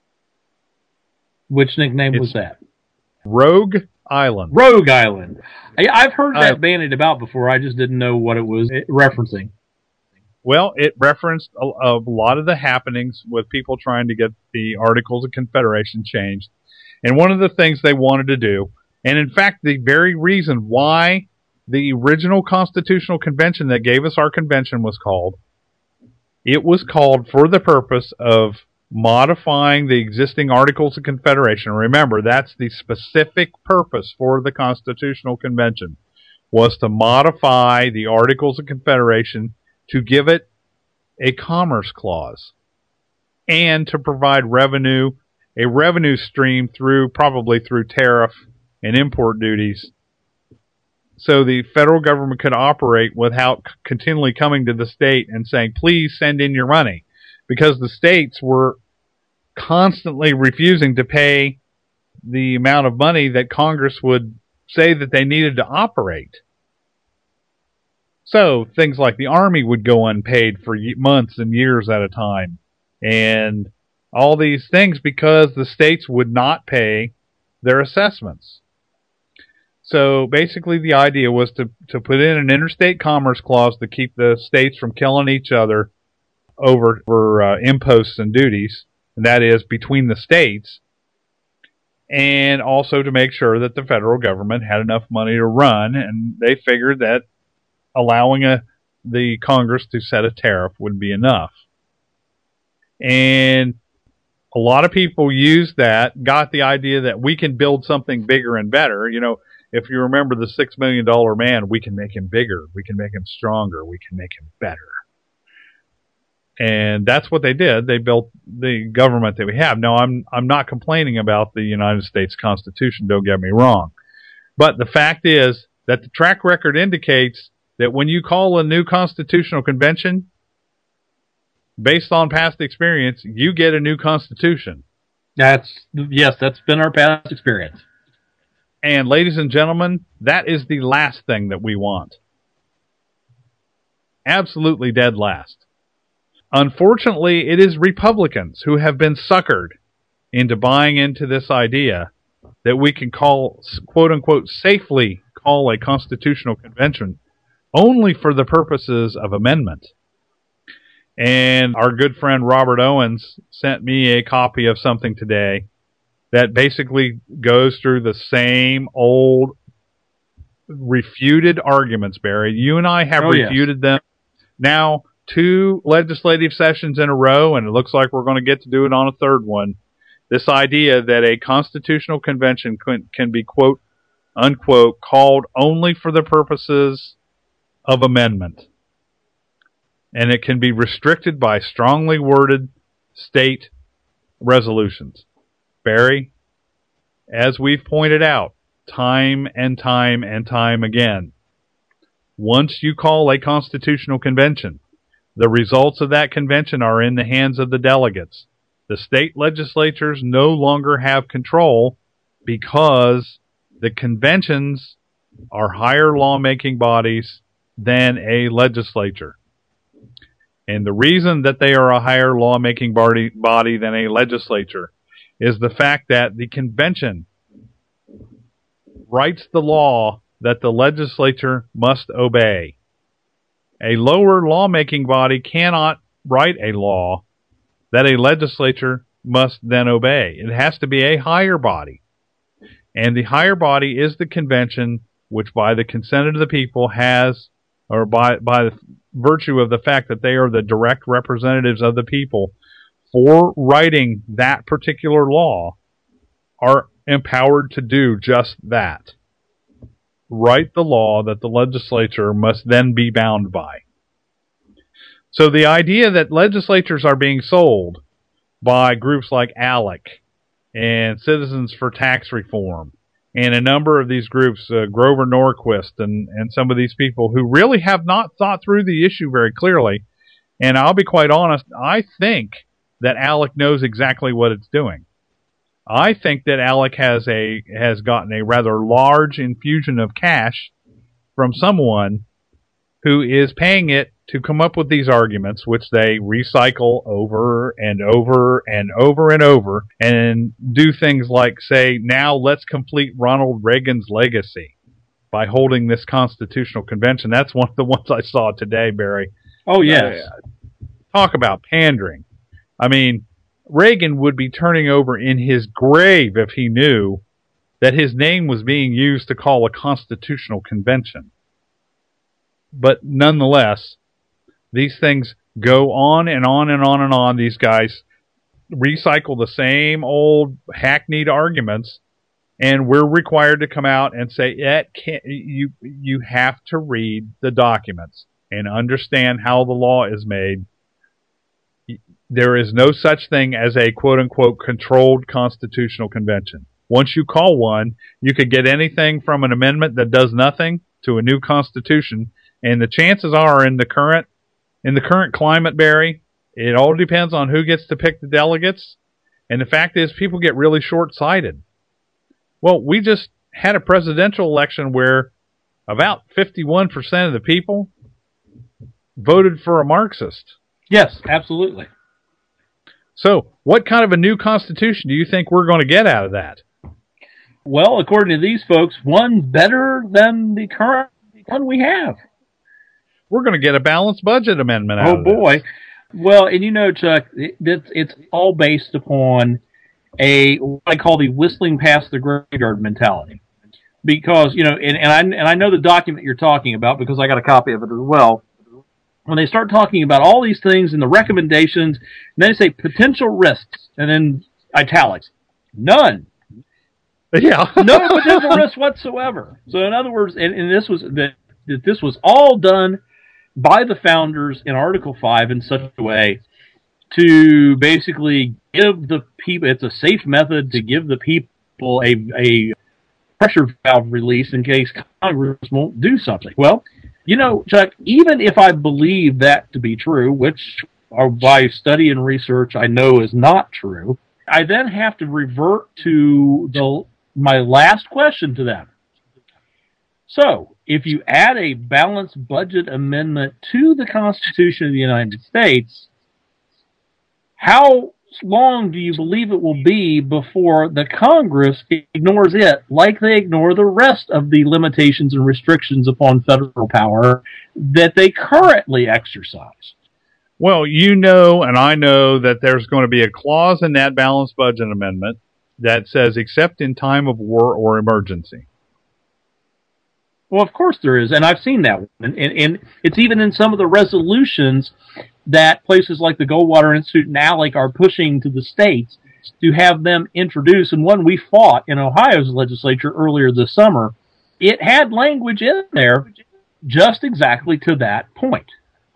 Which nickname it's was that? Rogue Island. Rogue Island. I, I've heard that uh, bandied about before. I just didn't know what it was referencing. Well, it referenced a, a lot of the happenings with people trying to get the Articles of Confederation changed. And one of the things they wanted to do, and in fact, the very reason why the original Constitutional Convention that gave us our convention was called, it was called for the purpose of modifying the existing Articles of Confederation. Remember, that's the specific purpose for the Constitutional Convention, was to modify the Articles of Confederation to give it a commerce clause and to provide revenue, a revenue stream through, probably through tariff and import duties, so the federal government could operate without c- continually coming to the state and saying, please send in your money, because the states were constantly refusing to pay the amount of money that Congress would say that they needed to operate. So things like the Army would go unpaid for months and years at a time, and all these things because the states would not pay their assessments. So basically the idea was to, to put in an interstate commerce clause to keep the states from killing each other over for uh, imposts and duties, and that is between the states, and also to make sure that the federal government had enough money to run, and they figured that allowing a, the Congress to set a tariff would be enough. And a lot of people used that, got the idea that we can build something bigger and better. You know, if you remember the Six Million Dollar Man, we can make him bigger, we can make him stronger, we can make him better. And that's what they did. They built the government that we have. Now, I'm I'm not complaining about the United States Constitution, don't get me wrong. But the fact is that the track record indicates that when you call a new constitutional convention, based on past experience, you get a new constitution. That's yes, that's been our past experience. And ladies and gentlemen, that is the last thing that we want. Absolutely dead last. Unfortunately, it is Republicans who have been suckered into buying into this idea that we can call, quote unquote, safely call a constitutional convention only for the purposes of amendment. And our good friend Robert Owens sent me a copy of something today that basically goes through the same old refuted arguments, Barry. You and I have oh, refuted yes. them now two legislative sessions in a row, and it looks like we're going to get to do it on a third one. This idea that a constitutional convention can, can be, quote, unquote, called only for the purposes of amendment. And it can be restricted by strongly worded state resolutions. Barry, as we've pointed out time and time and time again, once you call a constitutional convention, the results of that convention are in the hands of the delegates. The state legislatures no longer have control because the conventions are higher lawmaking bodies than a legislature. And the reason that they are a higher lawmaking body, body than a legislature is the fact that the convention writes the law that the legislature must obey. A lower lawmaking body cannot write a law that a legislature must then obey. It has to be a higher body. And the higher body is the convention, which by the consent of the people has, or by, by virtue of the fact that they are the direct representatives of the people for writing that particular law, are empowered to do just that. Write the law that the legislature must then be bound by. So the idea that legislatures are being sold by groups like ALEC and Citizens for Tax Reform and a number of these groups, uh, Grover Norquist and, and some of these people who really have not thought through the issue very clearly, and I'll be quite honest, I think that ALEC knows exactly what it's doing. I think that ALEC has a has gotten a rather large infusion of cash from someone who is paying it to come up with these arguments, which they recycle over and over and over and over, and do things like say, now let's complete Ronald Reagan's legacy by holding this constitutional convention. That's one of the ones I saw today, Barry. Oh, yes. Uh, talk about pandering. I mean, Reagan would be turning over in his grave if he knew that his name was being used to call a constitutional convention. But nonetheless, these things go on and on and on and on. These guys recycle the same old hackneyed arguments, and we're required to come out and say, it can't, you, you have to read the documents and understand how the law is made. There is no such thing as a quote-unquote controlled constitutional convention. Once you call one, you could get anything from an amendment that does nothing to a new constitution, and the chances are in the current in the current climate, Barry, it all depends on who gets to pick the delegates, and the fact is people get really short-sighted. Well, we just had a presidential election where about fifty-one percent of the people voted for a Marxist. Yes, absolutely. So, what kind of a new constitution do you think we're going to get out of that? Well, according to these folks, one better than the current one we have. We're going to get a balanced budget amendment out oh, of this. Oh, boy. Well, and you know, Chuck, it, it's, it's all based upon a what I call the whistling past the graveyard mentality. Because, you know, and, and, I, and I know the document you're talking about because I got a copy of it as well. When they start talking about all these things and the recommendations, and then they say potential risks, and then italics. None. Yeah. No potential risks whatsoever. So in other words, and, and this was that, that this was all done by the founders in Article five in such a way to basically give the people, it's a safe method to give the people a, a pressure valve release in case Congress won't do something. Well, you know, Chuck, even if I believe that to be true, which or by study and research I know is not true, I then have to revert to the my last question to them. So, if you add a balanced budget amendment to the Constitution of the United States, how long do you believe it will be before the Congress ignores it like they ignore the rest of the limitations and restrictions upon federal power that they currently exercise? Well, you know, and I know that there's going to be a clause in that balanced budget amendment that says, except in time of war or emergency. Well, of course there is, and I've seen that one. And, and, and it's even in some of the resolutions that places like the Goldwater Institute and ALEC are pushing to the states to have them introduce, and one we fought in Ohio's legislature earlier this summer. It had language in there just exactly to that point.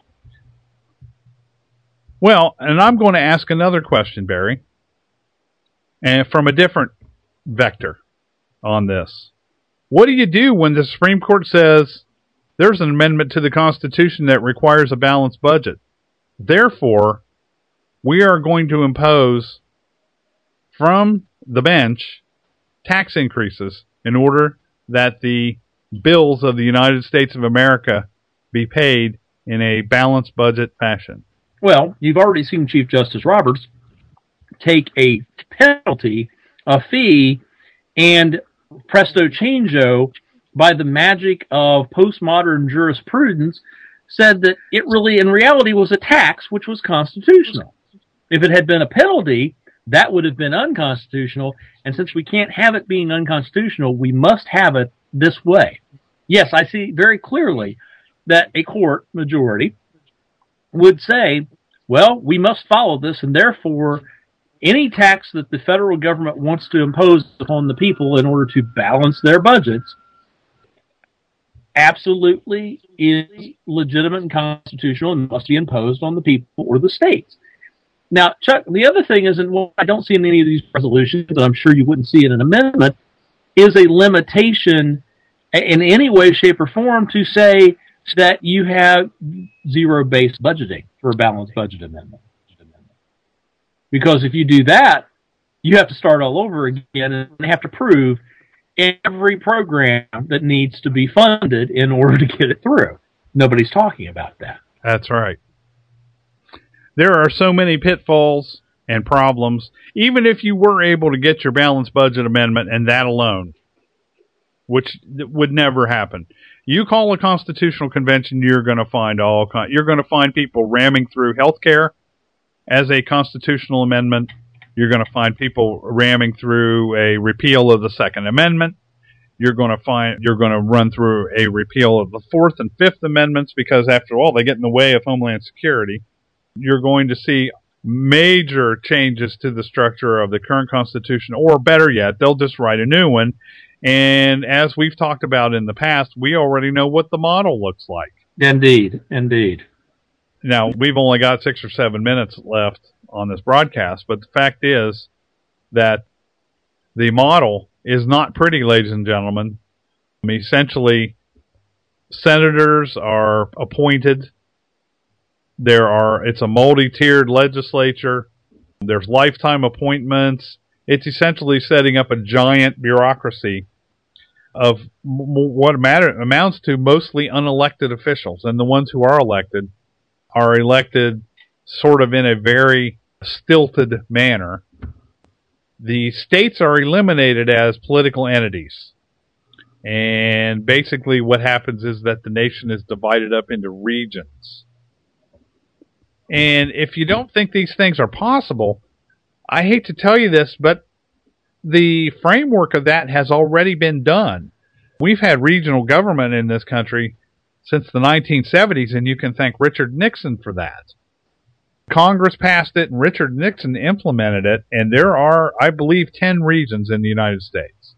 Well, and I'm going to ask another question, Barry, and from a different vector on this. What do you do when the Supreme Court says there's an amendment to the Constitution that requires a balanced budget. Therefore, we are going to impose from the bench tax increases in order that the bills of the United States of America be paid in a balanced budget fashion. Well, you've already seen Chief Justice Roberts take a penalty, a fee, and presto changeo, by the magic of postmodern jurisprudence, said that it really, in reality, was a tax, which was constitutional. If it had been a penalty, that would have been unconstitutional, and since we can't have it being unconstitutional, we must have it this way. Yes, I see very clearly that a court majority would say, well, we must follow this, and therefore any tax that the federal government wants to impose upon the people in order to balance their budgets absolutely is legitimate and constitutional and must be imposed on the people or the states. Now, Chuck, the other thing is, and well, I don't see in any of these resolutions, and I'm sure you wouldn't see in an amendment, is a limitation in any way, shape, or form to say that you have zero-based budgeting for a balanced budget amendment. Because if you do that, you have to start all over again and have to prove every program that needs to be funded in order to get it through. Nobody's talking about that. That's right. There are so many pitfalls and problems, even if you were able to get your balanced budget amendment and that alone, which would never happen. You call a constitutional convention, you're going to find all con- you're going to find people ramming through health care as a constitutional amendment. You're going to find people ramming through a repeal of the Second Amendment. You're going to find you're going to run through a repeal of the Fourth and Fifth Amendments because, after all, they get in the way of Homeland Security. You're going to see major changes to the structure of the current Constitution, or better yet, they'll just write a new one. And as we've talked about in the past, we already know what the model looks like. Indeed, indeed. Now, we've only got six or seven minutes left on this broadcast, but the fact is that the model is not pretty, ladies and gentlemen. I mean, essentially, senators are appointed. There are, it's a multi-tiered legislature. There's lifetime appointments. It's essentially setting up a giant bureaucracy of m- what matter, amounts to mostly unelected officials. And the ones who are elected are elected sort of in a very stilted manner. The states are eliminated as political entities. And basically what happens is that the nation is divided up into regions. And if you don't think these things are possible, I hate to tell you this, but the framework of that has already been done. We've had regional government in this country since the nineteen seventies, and you can thank Richard Nixon for that. Congress passed it, and Richard Nixon implemented it, and there are, I believe, ten regions in the United States.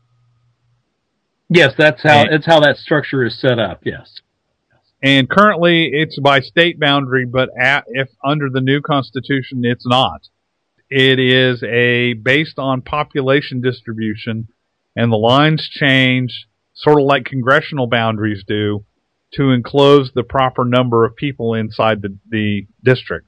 Yes, that's how and, it's how that structure is set up, yes. And currently, it's by state boundary, but at, if under the new Constitution, it's not. It is a based on population distribution, and the lines change, sort of like congressional boundaries do, to enclose the proper number of people inside the, the district.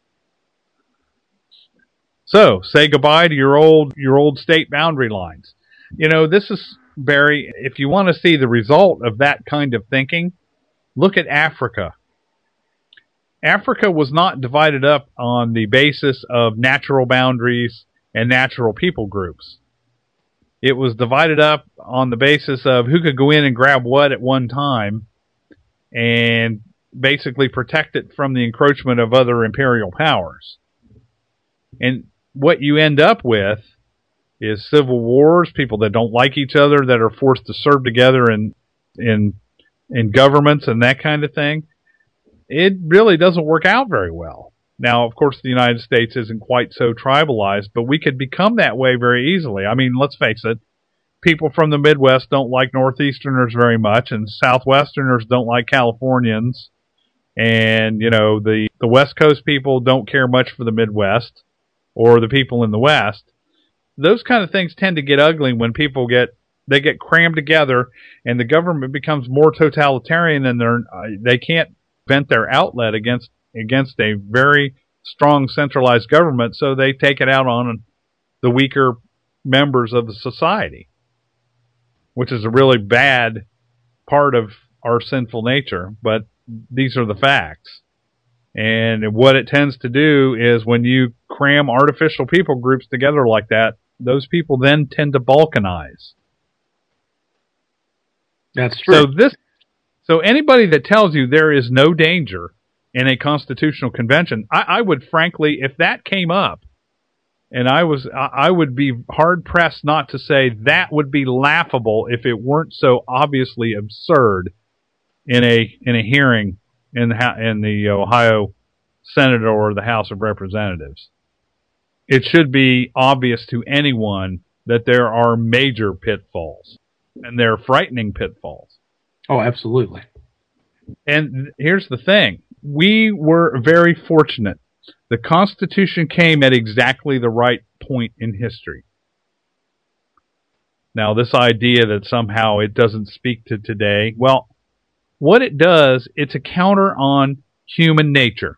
So, say goodbye to your old your old state boundary lines. You know, this is, Barry, if you want to see the result of that kind of thinking, look at Africa. Africa was not divided up on the basis of natural boundaries and natural people groups. It was divided up on the basis of who could go in and grab what at one time and basically protect it from the encroachment of other imperial powers. And what you end up with is civil wars, people that don't like each other, that are forced to serve together in in in governments and that kind of thing. It really doesn't work out very well. Now, of course, the United States isn't quite so tribalized, but we could become that way very easily. I mean, let's face it, people from the Midwest don't like Northeasterners very much, and Southwesterners don't like Californians, and, you know, the, the West Coast people don't care much for the Midwest or the people in the West. Those kind of things tend to get ugly when people get they get crammed together, and the government becomes more totalitarian, and they're uh, they can't vent their outlet against against a very strong centralized government, so they take it out on the weaker members of the society, which is a really bad part of our sinful nature, but these are the facts. And what it tends to do is when you cram artificial people groups together like that, those people then tend to balkanize. That's true. So this, so anybody that tells you there is no danger in a constitutional convention, I, I would frankly, if that came up, and I was, I would be hard pressed not to say that would be laughable if it weren't so obviously absurd in a in a hearing in the in the Ohio Senate or the House of Representatives. It should be obvious to anyone that there are major pitfalls, and they're frightening pitfalls. Oh, absolutely. And here's the thing. We were very fortunate. The Constitution came at exactly the right point in history. Now, this idea that somehow it doesn't speak to today, well, what it does, it's a counter on human nature.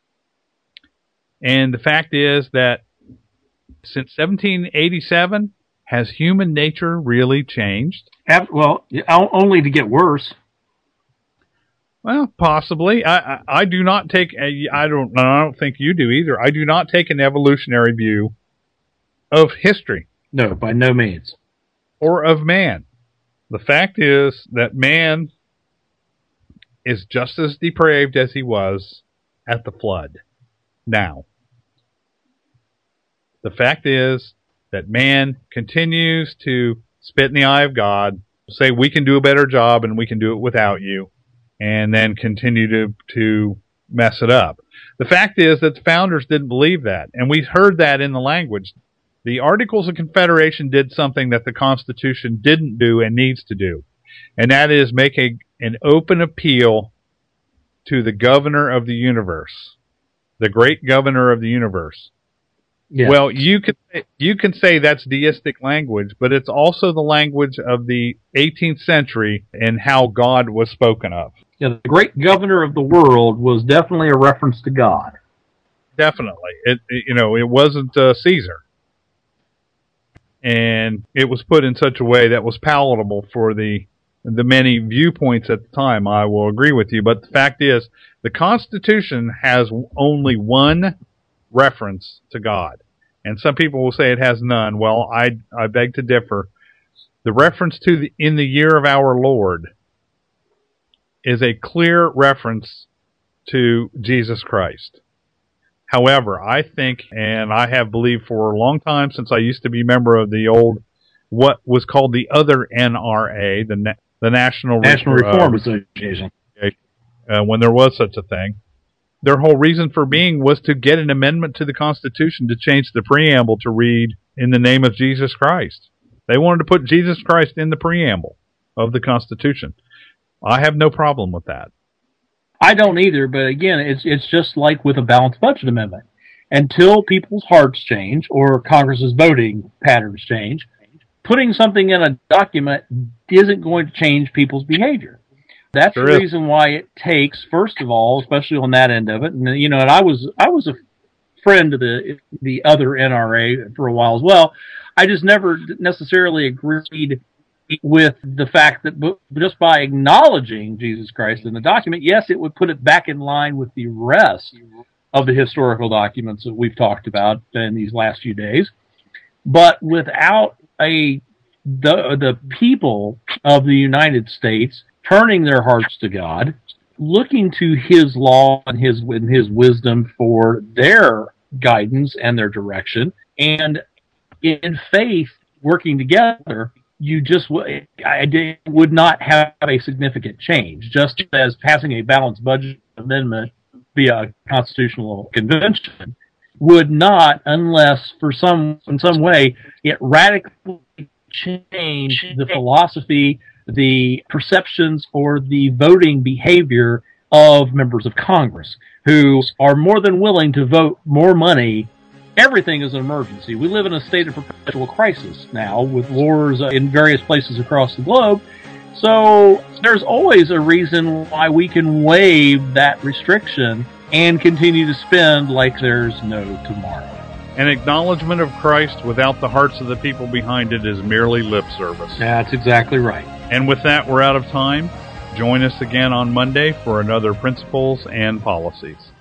And the fact is that since seventeen eighty-seven, has human nature really changed? Well, only to get worse. Well, possibly. I, I, I do not take a, I don't I don't think you do either. I do not take an evolutionary view of history. No, by no means. Or of man. The fact is that man is just as depraved as he was at the flood. Now, the fact is that man continues to spit in the eye of God, say we can do a better job and we can do it without you, and then continue to, to mess it up. The fact is that the founders didn't believe that, and we heard that in the language. The Articles of Confederation did something that the Constitution didn't do and needs to do, and that is make a, an open appeal to the governor of the universe, the great governor of the universe. Yeah. Well, you can you can say that's deistic language, but it's also the language of the eighteenth century and how God was spoken of. Yeah, the great governor of the world was definitely a reference to God. Definitely, it, it you know it wasn't uh, Caesar, and it was put in such a way that was palatable for the the many viewpoints at the time. I will agree with you, but the fact is, the Constitution has only one reference to God, and some people will say it has none. Well, I I beg to differ. The reference to the in the year of our Lord is a clear reference to Jesus Christ. However, I think, and I have believed for a long time since I used to be a member of the old, what was called the other N R A, the the National National Re- Reform uh, Association, uh, when there was such a thing. Their whole reason for being was to get an amendment to the Constitution to change the preamble to read, "In the name of Jesus Christ." They wanted to put Jesus Christ in the preamble of the Constitution. I have no problem with that. I don't either, but again, it's it's just like with a balanced budget amendment. Until people's hearts change or Congress's voting patterns change, putting something in a document isn't going to change people's behavior. That's sure the is. reason why it takes, first of all, especially on that end of it, and you know, and I was I was a friend of the the other N R A for a while as well. I just never necessarily agreed with the fact that just by acknowledging Jesus Christ in the document, yes, it would put it back in line with the rest of the historical documents that we've talked about in these last few days, but without a the the people of the United States turning their hearts to God, looking to His law and His and His wisdom for their guidance and their direction, and in faith working together, you just I would not have a significant change. Just as passing a balanced budget amendment via constitutional convention would not, unless for some in some way it radically changed the philosophy, the perceptions, or the voting behavior of members of Congress, who are more than willing to vote more money everything is an emergency. We live in a state of perpetual crisis now with wars in various places across the globe. So there's always a reason why we can waive that restriction and continue to spend like there's no tomorrow. An acknowledgement of Christ without the hearts of the people behind it is merely lip service. That's exactly right. And with that, we're out of time. Join us again on Monday for another Principles and Policies.